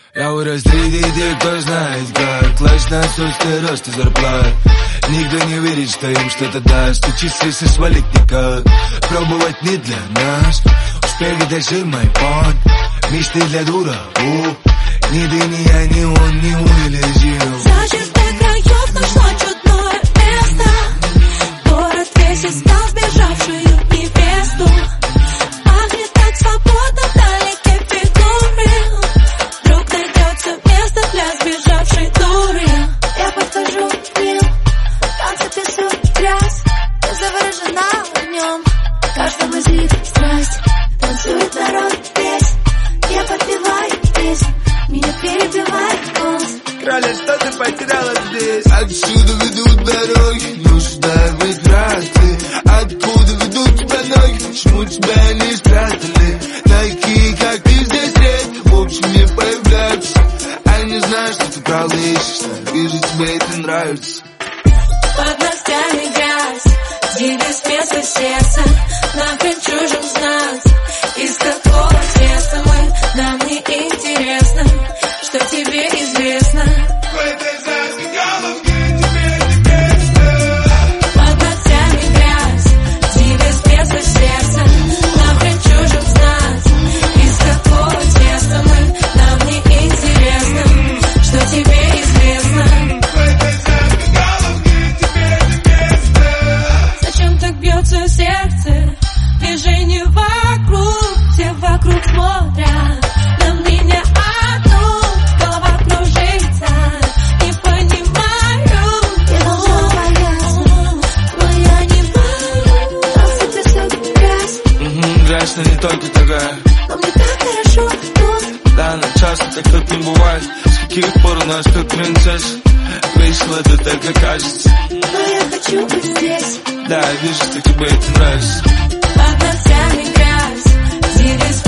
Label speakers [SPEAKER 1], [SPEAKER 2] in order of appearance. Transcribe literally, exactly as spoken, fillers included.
[SPEAKER 1] Я вырос среди тех, кто знает как класть на отсутствие роста зарплат. Никто не верит, что им что-то даст. Учиться и свалить никак. Пробовать не для нас. Успех это жир мой пон. Мечты для дураков. Ни ты, ни я, ни он, ни улетел.
[SPEAKER 2] За чертой краев нашло чудное место. Город весь искал сбежавшую невесту. Пахнет так свободно вдалеке фигуры. Вдруг найдется место для сбежавшей дуры.
[SPEAKER 3] Я подхожу к ним, танцы песок, грязь. Я заворожена в нем, каждому злит страсть. Танцует народ весь, я подпеваю песнь. Меня перебивает голос.
[SPEAKER 1] Краля, что ты потеряла здесь? Отсюда ведут дороги, но сюда ведь разные. Откуда ведут тебя ноги? Почему тебя не спрятали? Такие, как ты, здесь редко, в общем, не появляются. А не знаю, что ты правда ищешь, но вижу, тебе это нравится.
[SPEAKER 2] Под ногтями грязь, где без места сердца. Нахрен чужим знать, из какого теста мы. Нам не интересно, что тебе известно.
[SPEAKER 1] В этой забегаловке тебе не место.
[SPEAKER 2] Под ногтями грязь, где без места сердца. Нахрен чужим знать, из какого теста мы. Нам не интересно, что тебе известно.
[SPEAKER 1] В этой забегаловке тебе не место.
[SPEAKER 2] Зачем так бьется сердце? Движение вокруг, все вокруг смотрят на меня одну, голова кружится, не понимаю.
[SPEAKER 3] Я должна бояться, но я не могу. Танцы песок, грязь.
[SPEAKER 1] Угу, грязь, но не только такая.
[SPEAKER 3] Но мне так хорошо тут.
[SPEAKER 1] Да, но часто так тут не бывает. С каких пор у нас как принцесса? Весело это так и кажется.
[SPEAKER 3] Но я хочу быть здесь.
[SPEAKER 1] Да, я вижу, что тебе это нравится.
[SPEAKER 2] Под ногтями грязь, где без